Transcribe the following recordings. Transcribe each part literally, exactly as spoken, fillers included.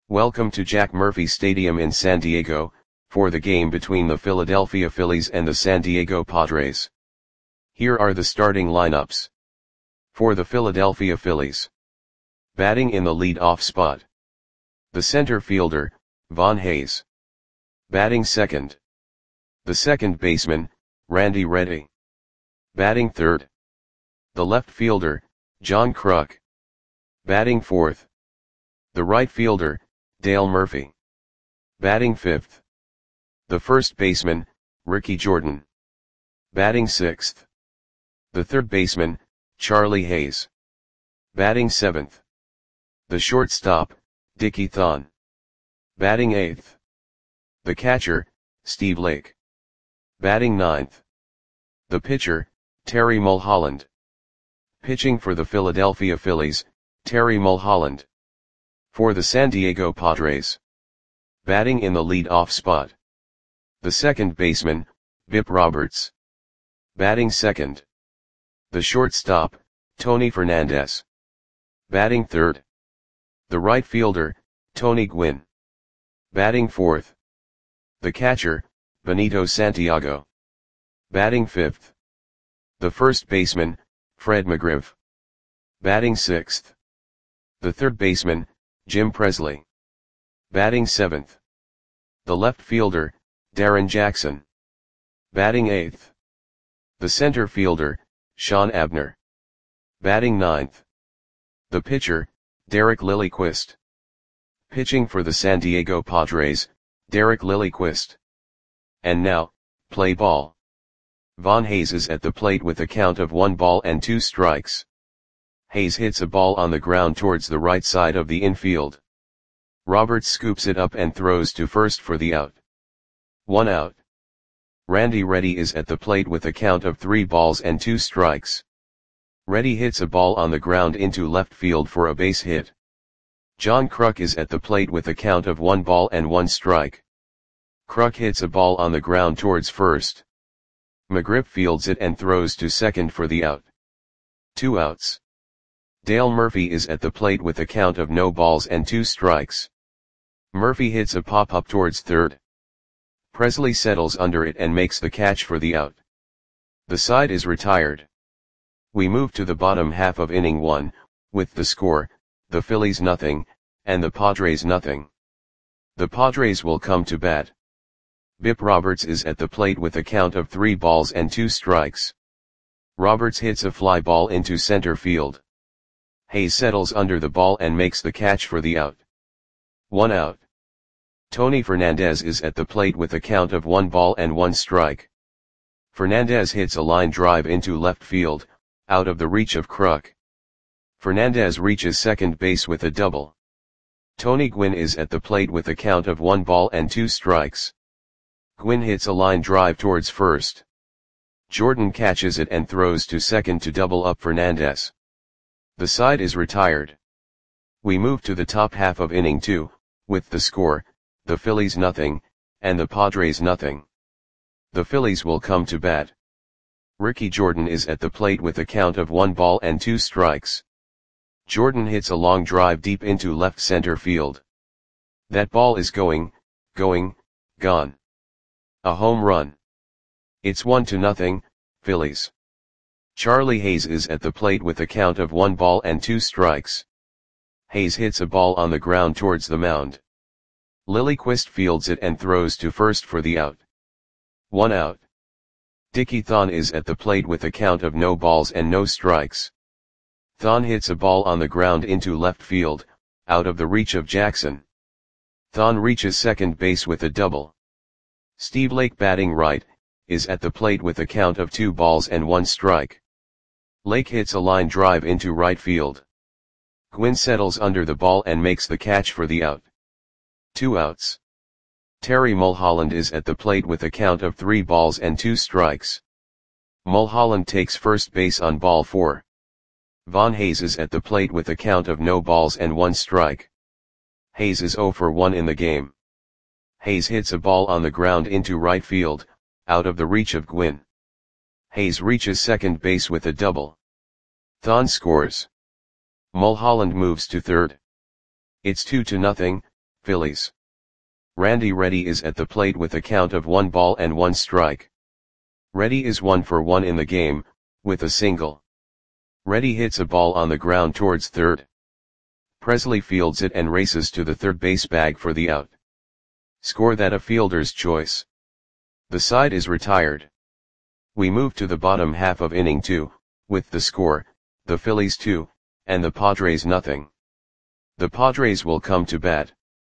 Welcome to Jack Murphy Stadium in San Diego, for the game between the Philadelphia Phillies and the San Diego Padres. Here are the starting lineups. For the Philadelphia Phillies. Batting in the lead-off spot. The center fielder, Von Hayes. Batting second. The second baseman, Randy Reddy. Batting third. The left fielder, John Kruk. Batting fourth. The right fielder, Dale Murphy. Batting fifth. The first baseman, Ricky Jordan. Batting sixth. The third baseman, Charlie Hayes. Batting seventh. The shortstop, Dickie Thon. Batting eighth. The catcher, Steve Lake. Batting ninth. The pitcher, Terry Mulholland. Pitching for the Philadelphia Phillies, Terry Mulholland. For the San Diego Padres. Batting in the lead-off spot. The second baseman, Bip Roberts. Batting second. The shortstop, Tony Fernandez. Batting third. The right fielder, Tony Gwynn. Batting fourth. The catcher, Benito Santiago. Batting fifth. The first baseman, Fred McGriff. Batting sixth. The third baseman, Jim Presley. Batting seventh. The left fielder, Darren Jackson. Batting eighth. The center fielder, Sean Abner. Batting ninth. The pitcher, Derek Lilliquist. Pitching for the San Diego Padres, Derek Lilliquist. And now, play ball. Von Hayes is at the plate with a count of one ball and two strikes. Hayes hits a ball on the ground towards the right side of the infield. Roberts scoops it up and throws to first for the out. One out. Randy Reddy is at the plate with a count of three balls and two strikes. Reddy hits a ball on the ground into left field for a base hit. John Kruk is at the plate with a count of one ball and one strike. Kruk hits a ball on the ground towards first. McGriff fields it and throws to second for the out. Two outs. Dale Murphy is at the plate with a count of no balls and two strikes. Murphy hits a pop-up towards third. Presley settles under it and makes the catch for the out. The side is retired. We move to the bottom half of inning one, with the score, the Phillies nothing, and the Padres nothing. The Padres will come to bat. Bip Roberts is at the plate with a count of three balls and two strikes. Roberts hits a fly ball into center field. Hayes settles under the ball and makes the catch for the out. One out. Tony Fernandez is at the plate with a count of one ball and one strike. Fernandez hits a line drive into left field, out of the reach of Kruk. Fernandez reaches second base with a double. Tony Gwynn is at the plate with a count of one ball and two strikes. Gwynn hits a line drive towards first. Jordan catches it and throws to second to double up Fernandez. The side is retired. We move to the top half of inning two, with the score, the Phillies nothing, and the Padres nothing. The Phillies will come to bat. Ricky Jordan is at the plate with a count of one ball and two strikes. Jordan hits a long drive deep into left center field. That ball is going, going, gone. A home run. It's one to nothing, Phillies. Charlie Hayes is at the plate with a count of one ball and two strikes. Hayes hits a ball on the ground towards the mound. Lilliquist fields it and throws to first for the out. One out. Dickie Thon is at the plate with a count of no balls and no strikes. Thon hits a ball on the ground into left field, out of the reach of Jackson. Thon reaches second base with a double. Steve Lake, batting right, is at the plate with a count of two balls and one strike. Lake hits a line drive into right field. Gwynn settles under the ball and makes the catch for the out. Two outs. Terry Mulholland is at the plate with a count of three balls and two strikes. Mulholland takes first base on ball four. Von Hayes is at the plate with a count of no balls and one strike. Hayes is zero for one in the game. Hayes hits a ball on the ground into right field, out of the reach of Gwynn. Hayes reaches second base with a double. Thon scores. Mulholland moves to third. It's two to nothing, Phillies. Randy Reddy is at the plate with a count of one ball and one strike. Reddy is one for one in the game, with a single. Reddy hits a ball on the ground towards third. Presley fields it and races to the third base bag for the out. Score that a fielder's choice. The side is retired. We move to the bottom half of inning two, with the score, the Phillies two, and the Padres nothing. The Padres will come to bat.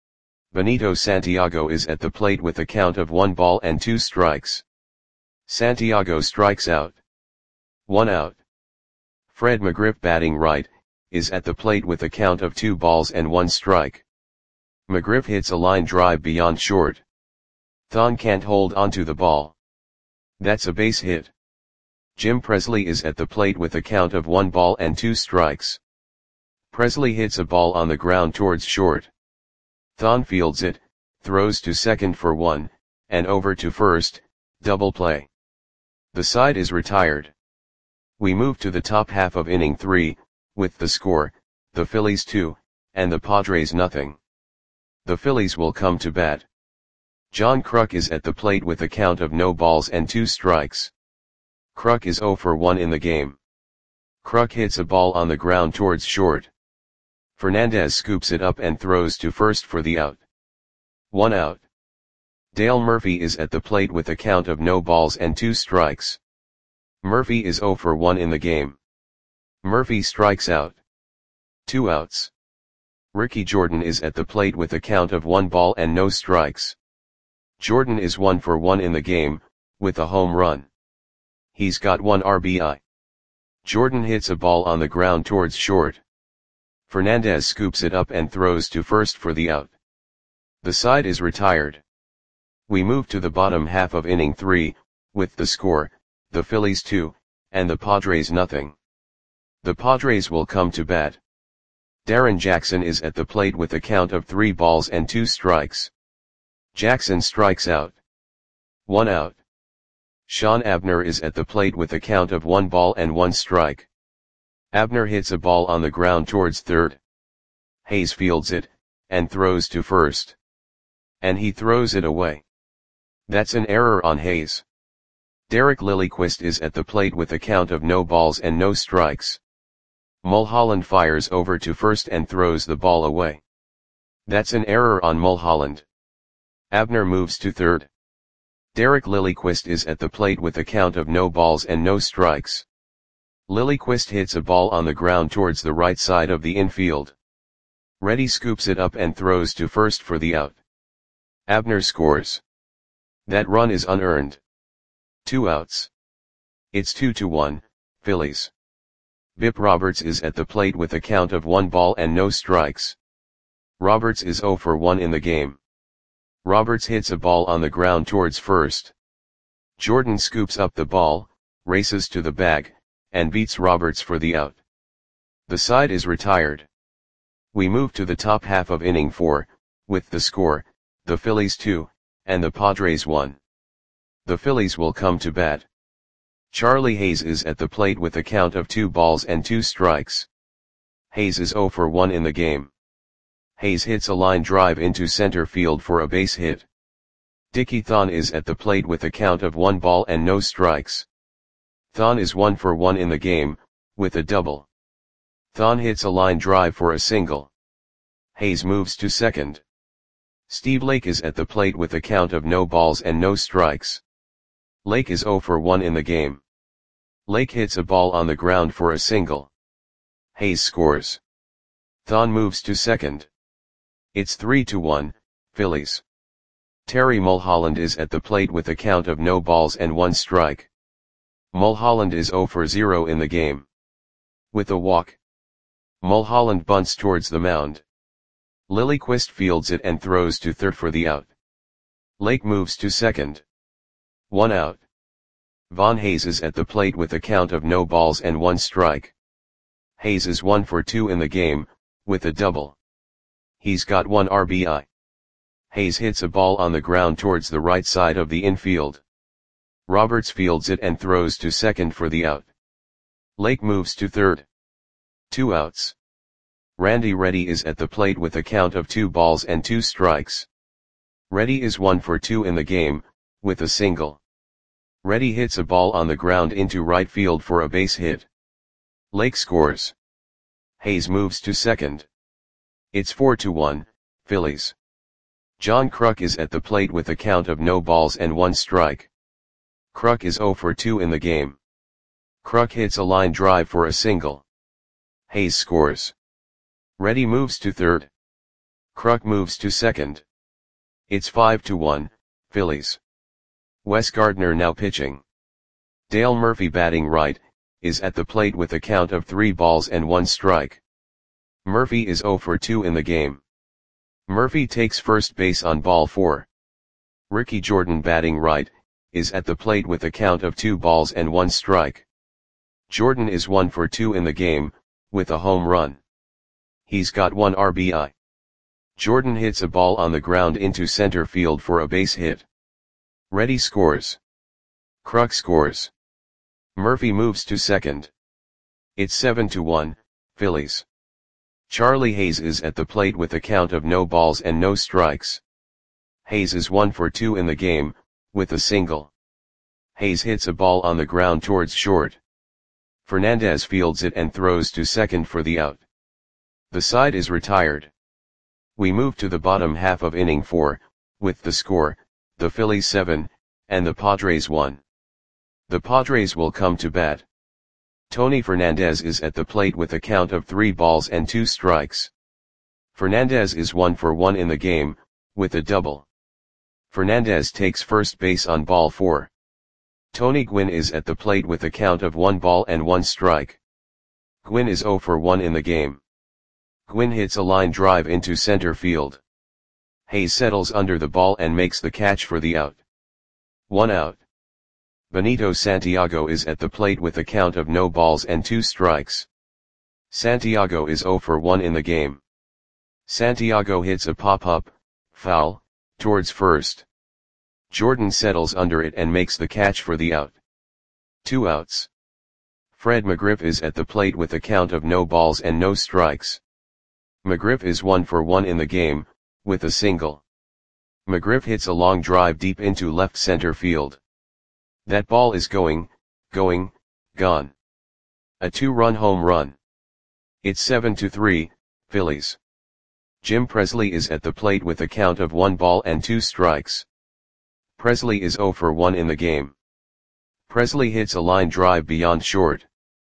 Benito Santiago is at the plate with a count of one ball and two strikes. Santiago strikes out. One out. Fred McGriff, batting right, is at the plate with a count of two balls and one strike. McGriff hits a line drive beyond short. Thon can't hold onto the ball. That's a base hit. Jim Presley is at the plate with a count of one ball and two strikes. Presley hits a ball on the ground towards short. Thon fields it, throws to second for one, and over to first, double play. The side is retired. We move to the top half of inning three, with the score, the Phillies two, and the Padres nothing. The Phillies will come to bat. John Kruk is at the plate with a count of no balls and two strikes. Kruk is zero for one in the game. Kruk hits a ball on the ground towards short. Fernandez scoops it up and throws to first for the out. One out. Dale Murphy is at the plate with a count of no balls and two strikes. Murphy is zero for one in the game. Murphy strikes out. Two outs. Ricky Jordan is at the plate with a count of one ball and no strikes. Jordan is one for one in the game, with a home run. He's got one R B I. Jordan hits a ball on the ground towards short. Fernandez scoops it up and throws to first for the out. The side is retired. We move to the bottom half of inning three, with the score, the Phillies two, and the Padres nothing. The Padres will come to bat. Darren Jackson is at the plate with a count of three balls and two strikes. Jackson strikes out. One out. Sean Abner is at the plate with a count of one ball and one strike. Abner hits a ball on the ground towards third. Hayes fields it, and throws to first. And he throws it away. That's an error on Hayes. Derek Lilliquist is at the plate with a count of no balls and no strikes. Mulholland fires over to first and throws the ball away. That's an error on Mulholland. Abner moves to third. Derek Lilliquist is at the plate with a count of no balls and no strikes. Lilliquist hits a ball on the ground towards the right side of the infield. Reddy scoops it up and throws to first for the out. Abner scores. That run is unearned. Two outs. It's two to one, Phillies. Bip Roberts is at the plate with a count of one ball and no strikes. Roberts is zero for one in the game. Roberts hits a ball on the ground towards first. Jordan scoops up the ball, races to the bag, and beats Roberts for the out. The side is retired. We move to the top half of inning four, with the score, the Phillies two, and the Padres one. The Phillies will come to bat. Charlie Hayes is at the plate with a count of two balls and two strikes. Hayes is zero for one in the game. Hayes hits a line drive into center field for a base hit. Dickie Thon is at the plate with a count of one ball and no strikes. Thon is one for one in the game, with a double. Thon hits a line drive for a single. Hayes moves to second. Steve Lake is at the plate with a count of no balls and no strikes. Lake is zero for one in the game. Lake hits a ball on the ground for a single. Hayes scores. Thon moves to second. It's three to one, Phillies. Terry Mulholland is at the plate with a count of no balls and one strike. Mulholland is zero for zero in the game. With a walk. Mulholland bunts towards the mound. Lilliquist fields it and throws to third for the out. Lake moves to second. One out. Von Hayes is at the plate with a count of no balls and one strike. Hayes is one for two in the game, with a double. He's got one R B I. Hayes hits a ball on the ground towards the right side of the infield. Roberts fields it and throws to second for the out. Lake moves to third. Two outs. Randy Reddy is at the plate with a count of two balls and two strikes. Reddy is one for two in the game, with a single. Reddy hits a ball on the ground into right field for a base hit. Lake scores. Hayes moves to second. It's four to one, Phillies. John Kruk is at the plate with a count of no balls and one strike. Kruk is zero for two in the game. Kruk hits a line drive for a single. Hayes scores. Reddy moves to third. Kruk moves to second. It's five to one, Phillies. Wes Gardner now pitching. Dale Murphy batting right, is at the plate with a count of three balls and one strike. Murphy is zero for two in the game. Murphy takes first base on ball four. Ricky Jordan batting right, is at the plate with a count of two balls and one strike. Jordan is one for two in the game, with a home run. He's got one R B I. Jordan hits a ball on the ground into center field for a base hit. Reddy scores. Kruk scores. Murphy moves to second. It's seven to one, Phillies. Charlie Hayes is at the plate with a count of no balls and no strikes. Hayes is one for two in the game, with a single. Hayes hits a ball on the ground towards short. Fernandez fields it and throws to second for the out. The side is retired. We move to the bottom half of inning four, with the score, the Phillies seven, and the Padres one. The Padres will come to bat. Tony Fernandez is at the plate with a count of three balls and two strikes. Fernandez is one for one in the game, with a double. Fernandez takes first base on ball four. Tony Gwynn is at the plate with a count of one ball and one strike. Gwynn is zero for one in the game. Gwynn hits a line drive into center field. Hayes settles under the ball and makes the catch for the out. One out. Benito Santiago is at the plate with a count of no balls and two strikes. Santiago is zero for one in the game. Santiago hits a pop-up, foul, towards first. Jordan settles under it and makes the catch for the out. Two outs. Fred McGriff is at the plate with a count of no balls and no strikes. McGriff is one for one in the game, with a single. McGriff hits a long drive deep into left center field. That ball is going, going, gone. A two-run home run. It's seven to three, Phillies. Jim Presley is at the plate with a count of one ball and two strikes. Presley is zero for one in the game. Presley hits a line drive beyond short.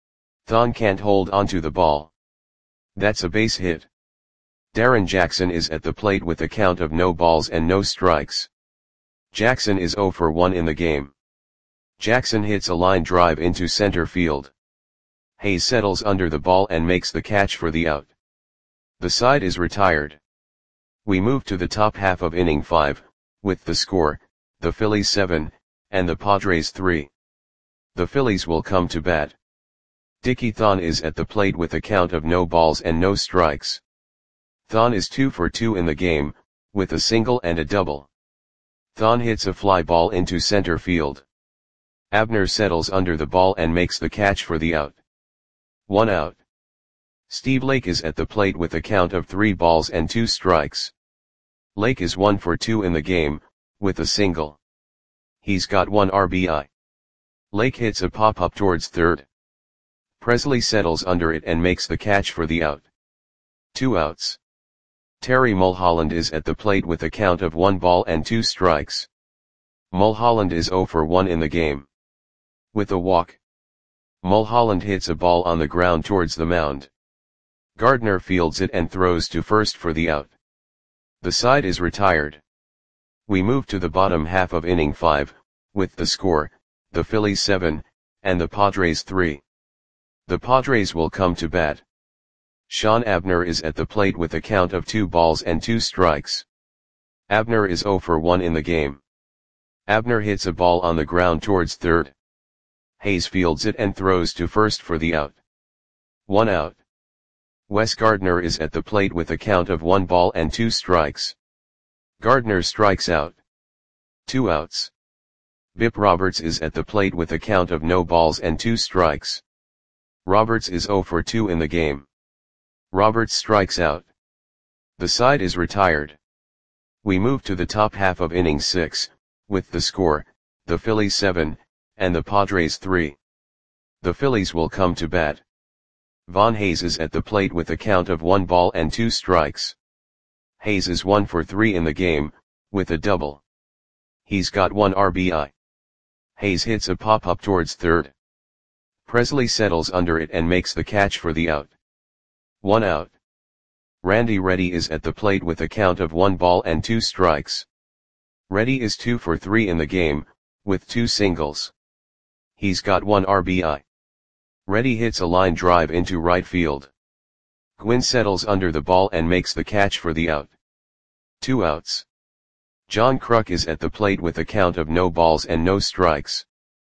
Thon can't hold onto the ball. That's a base hit. Darren Jackson is at the plate with a count of no balls and no strikes. Jackson is zero for one in the game. Jackson hits a line drive into center field. Hayes settles under the ball and makes the catch for the out. The side is retired. We move to the top half of inning five, with the score, the Phillies seven, and the Padres three. The Phillies will come to bat. Dickie Thon is at the plate with a count of no balls and no strikes. Thon is two for two in the game, with a single and a double. Thon hits a fly ball into center field. Abner settles under the ball and makes the catch for the out. One out. Steve Lake is at the plate with a count of three balls and two strikes. Lake is one for two in the game, with a single. He's got one R B I. Lake hits a pop-up towards third. Presley settles under it and makes the catch for the out. Two outs. Terry Mulholland is at the plate with a count of one ball and two strikes. Mulholland is zero for one in the game. With a walk. Mulholland hits a ball on the ground towards the mound. Gardner fields it and throws to first for the out. The side is retired. We move to the bottom half of inning five, with the score, the Phillies seven, and the Padres three. The Padres will come to bat. Sean Abner is at the plate with a count of two balls and two strikes. Abner is zero for one in the game. Abner hits a ball on the ground towards third. Hayes fields it and throws to first for the out. One out. Wes Gardner is at the plate with a count of one ball and two strikes. Gardner strikes out. Two outs. Bip Roberts is at the plate with a count of no balls and two strikes. Roberts is zero for two in the game. Roberts strikes out. The side is retired. We move to the top half of inning six, with the score, the Phillies seven, and the Padres three. The Phillies will come to bat. Von Hayes is at the plate with a count of one ball and two strikes. Hayes is one for three in the game, with a double. He's got one R B I. Hayes hits a pop-up towards third. Presley settles under it and makes the catch for the out. One out. Randy Reddy is at the plate with a count of one ball and two strikes. Reddy is two for three in the game, with two singles. He's got one R B I. Reddy hits a line drive into right field. Gwynn settles under the ball and makes the catch for the out. Two outs. John Kruk is at the plate with a count of no balls and no strikes.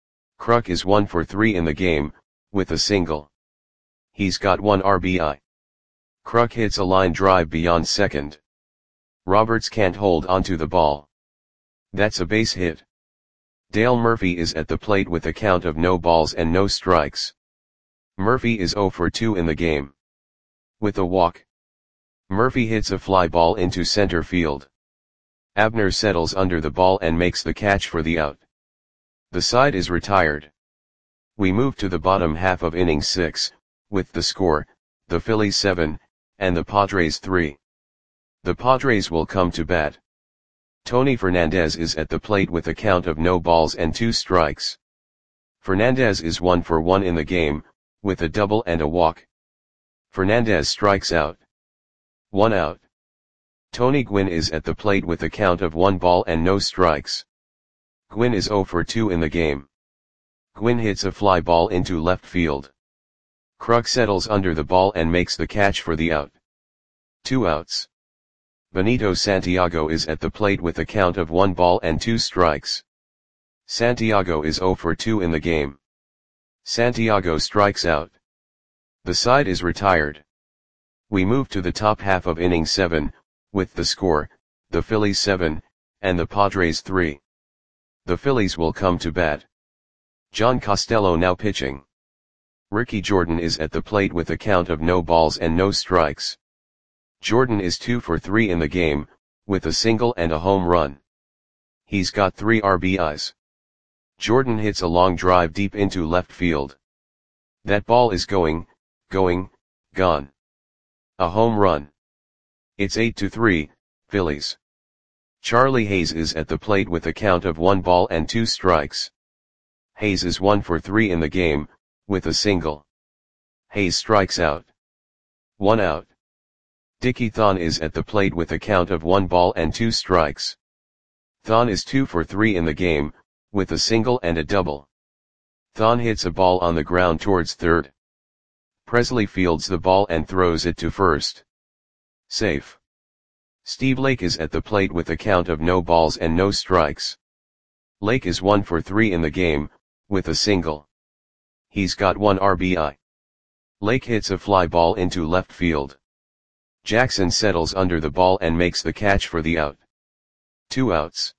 Kruk is one for three in the game, with a single. He's got one R B I. Kruk hits a line drive beyond second. Roberts can't hold onto the ball. That's a base hit. Dale Murphy is at the plate with a count of no balls and no strikes. Murphy is zero for two in the game. With a walk. Murphy hits a fly ball into center field. Abner settles under the ball and makes the catch for the out. The side is retired. We move to the bottom half of inning six, with the score, the Phillies seven, and the Padres three. The Padres will come to bat. Tony Fernandez is at the plate with a count of no balls and two strikes. Fernandez is one for one in the game, with a double and a walk. Fernandez strikes out. One out. Tony Gwynn is at the plate with a count of one ball and no strikes. Gwynn is zero for two in the game. Gwynn hits a fly ball into left field. Kruk settles under the ball and makes the catch for the out. Two outs. Benito Santiago is at the plate with a count of one ball and two strikes. Santiago is zero for two in the game. Santiago strikes out. The side is retired. We move to the top half of inning seven, with the score, the Phillies seven, and the Padres three. The Phillies will come to bat. John Costello now pitching. Ricky Jordan is at the plate with a count of no balls and no strikes. Jordan is two for three in the game, with a single and a home run. He's got three R B Is. Jordan hits a long drive deep into left field. That ball is going, going, gone. A home run. It's eight to three, Phillies. Charlie Hayes is at the plate with a count of one ball and two strikes. Hayes is one for three in the game, with a single. Hayes strikes out. One out. Dickie Thon is at the plate with a count of one ball and two strikes. Thon is two for three in the game, with a single and a double. Thon hits a ball on the ground towards third. Presley fields the ball and throws it to first. Safe. Steve Lake is at the plate with a count of no balls and no strikes. Lake is one for three in the game, with a single. He's got one R B I. Lake hits a fly ball into left field. Jackson settles under the ball and makes the catch for the out. Two outs.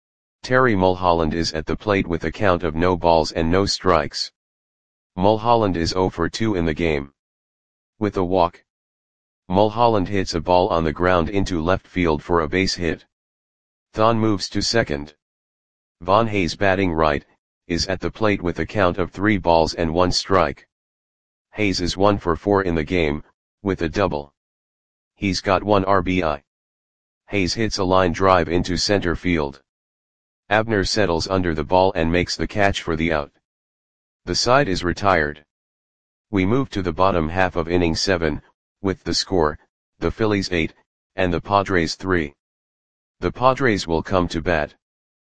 Terry Mulholland is at the plate with a count of no balls and no strikes. Mulholland is zero for two in the game. With a walk. Mulholland hits a ball on the ground into left field for a base hit. Thon moves to second. Von Hayes, batting right, is at the plate with a count of three balls and one strike. Hayes is one for four in the game, with a double. He's got one R B I. Hayes hits a line drive into center field. Abner settles under the ball and makes the catch for the out. The side is retired. We move to the bottom half of inning seven, with the score, the Phillies eight, and the Padres three. The Padres will come to bat.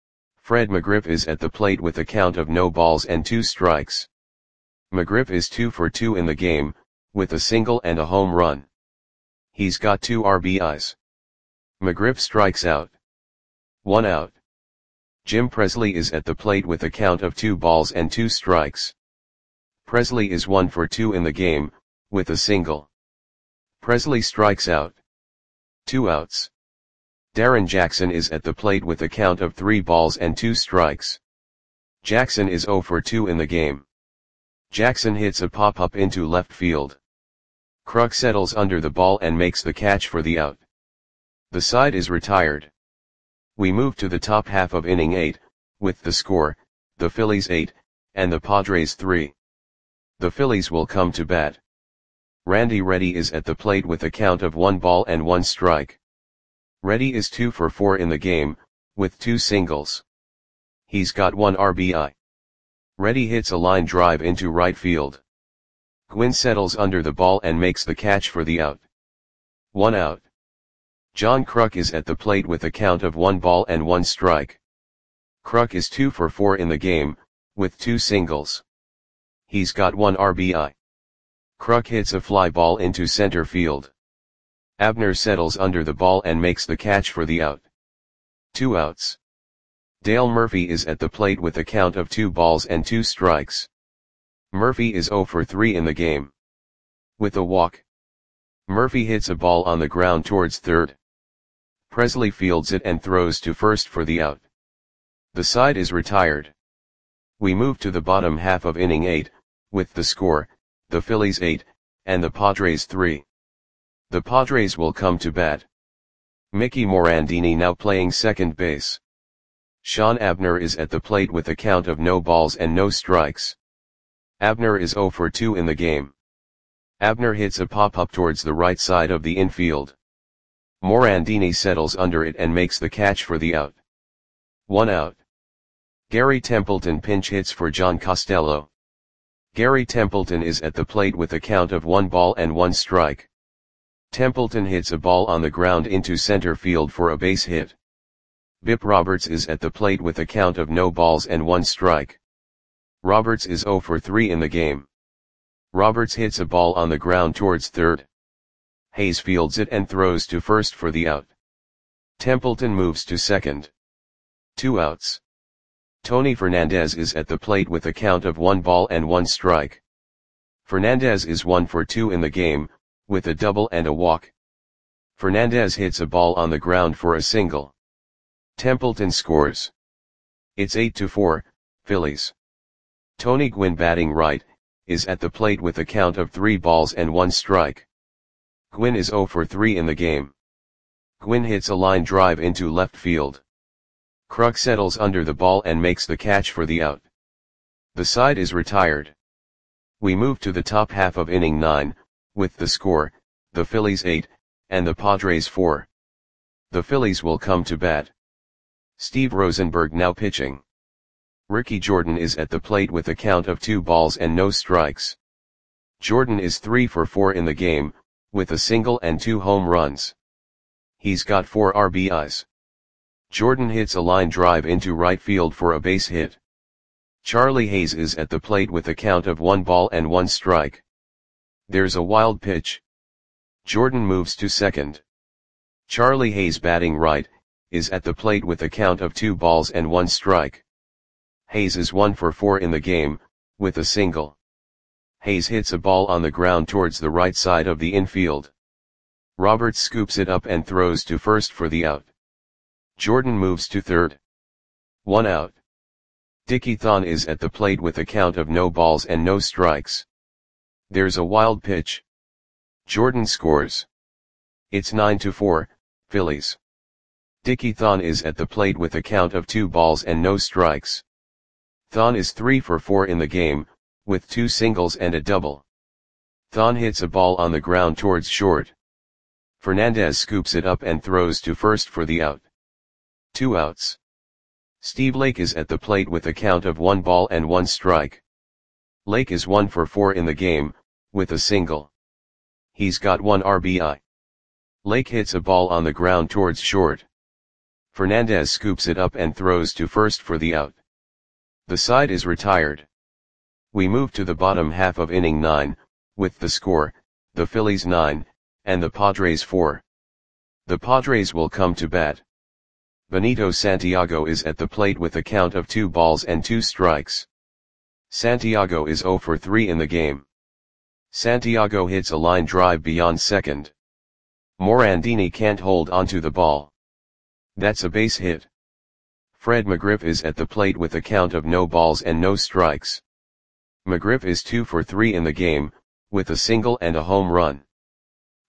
Fred McGriff is at the plate with a count of no balls and two strikes. McGriff is two for two in the game, with a single and a home run. He's got two R B Is. McGriff strikes out. One out. Jim Presley is at the plate with a count of two balls and two strikes. Presley is one for two in the game, with a single. Presley strikes out. Two outs. Darren Jackson is at the plate with a count of three balls and two strikes. Jackson is zero for two in the game. Jackson hits a pop-up into left field. Kruk settles under the ball and makes the catch for the out. The side is retired. We move to the top half of inning eight, with the score, the Phillies eight, and the Padres three. The Phillies will come to bat. Randy Reddy is at the plate with a count of one ball and one strike. Reddy is two for four in the game, with two singles. He's got one R B I. Reddy hits a line drive into right field. Gwynn settles under the ball and makes the catch for the out. One out. John Kruk is at the plate with a count of one ball and one strike. Kruk is two for four in the game, with two singles. He's got one R B I. Kruk hits a fly ball into center field. Abner settles under the ball and makes the catch for the out. Two outs. Dale Murphy is at the plate with a count of two balls and two strikes. Murphy is zero for three in the game. With a walk. Murphy hits a ball on the ground towards third. Presley fields it and throws to first for the out. The side is retired. We move to the bottom half of inning eight, with the score, the Phillies eight, and the Padres three. The Padres will come to bat. Mickey Morandini now playing second base. Sean Abner is at the plate with a count of no balls and no strikes. Abner is zero for two in the game. Abner hits a pop-up towards the right side of the infield. Morandini settles under it and makes the catch for the out. One out. Gary Templeton pinch hits for John Costello. Gary Templeton is at the plate with a count of one ball and one strike. Templeton hits a ball on the ground into center field for a base hit. Bip Roberts is at the plate with a count of no balls and one strike. Roberts is zero for three in the game. Roberts hits a ball on the ground towards third. Hayes fields it and throws to first for the out. Templeton moves to second. Two outs. Tony Fernandez is at the plate with a count of one ball and one strike. Fernandez is one for two in the game, with a double and a walk. Fernandez hits a ball on the ground for a single. Templeton scores. It's eight to four, Phillies. Tony Gwynn batting right, is at the plate with a count of three balls and one strike. Gwynn is zero for three in the game. Gwynn hits a line drive into left field. Kruk settles under the ball and makes the catch for the out. The side is retired. We move to the top half of inning nine, with the score, the Phillies eight, and the Padres four. The Phillies will come to bat. Steve Rosenberg now pitching. Ricky Jordan is at the plate with a count of two balls and no strikes. Jordan is three for four in the game, with a single and two home runs. He's got four R B Is. Jordan hits a line drive into right field for a base hit. Charlie Hayes is at the plate with a count of one ball and one strike. There's a wild pitch. Jordan moves to second. Charlie Hayes batting right, is at the plate with a count of two balls and one strike. Hayes is one for four in the game, with a single. Hayes hits a ball on the ground towards the right side of the infield. Roberts scoops it up and throws to first for the out. Jordan moves to third. One out. Dickie Thon is at the plate with a count of no balls and no strikes. There's a wild pitch. Jordan scores. It's nine to four, Phillies. Dickie Thon is at the plate with a count of two balls and no strikes. Thon is three for four in the game, with two singles and a double. Thon hits a ball on the ground towards short. Fernandez scoops it up and throws to first for the out. Two outs. Steve Lake is at the plate with a count of one ball and one strike. Lake is one for four in the game, with a single. He's got one R B I. Lake hits a ball on the ground towards short. Fernandez scoops it up and throws to first for the out. The side is retired. We move to the bottom half of inning nine, with the score, the Phillies nine, and the Padres four. The Padres will come to bat. Benito Santiago is at the plate with a count of two balls and two strikes. Santiago is zero for three in the game. Santiago hits a line drive beyond second. Morandini can't hold onto the ball. That's a base hit. Fred McGriff is at the plate with a count of no balls and no strikes. McGriff is two for three in the game, with a single and a home run.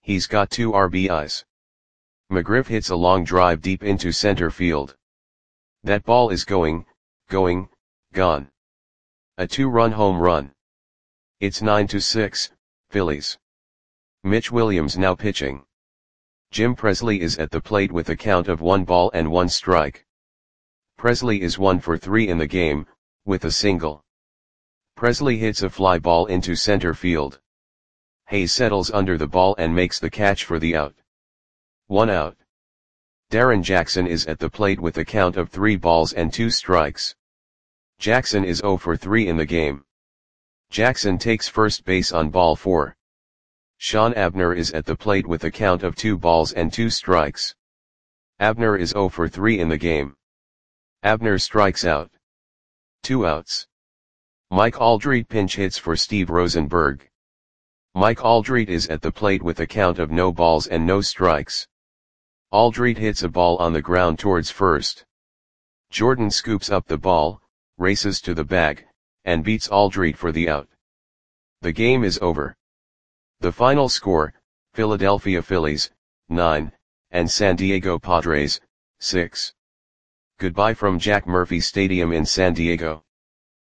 He's got two R B Is. McGriff hits a long drive deep into center field. That ball is going, going, gone. A two-run home run. It's nine to six, Phillies. Mitch Williams now pitching. Jim Presley is at the plate with a count of one ball and one strike. Presley is one for three in the game, with a single. Presley hits a fly ball into center field. Hayes settles under the ball and makes the catch for the out. One out. Darren Jackson is at the plate with a count of three balls and two strikes. Jackson is zero for three in the game. Jackson takes first base on ball four. Sean Abner is at the plate with a count of two balls and two strikes. Abner is zero for three in the game. Abner strikes out. Two outs. Mike Aldrete pinch hits for Steve Rosenberg. Mike Aldrete is at the plate with a count of no balls and no strikes. Aldrete hits a ball on the ground towards first. Jordan scoops up the ball, races to the bag, and beats Aldrete for the out. The game is over. The final score, Philadelphia Phillies, nine, and San Diego Padres, six. Goodbye from Jack Murphy Stadium in San Diego.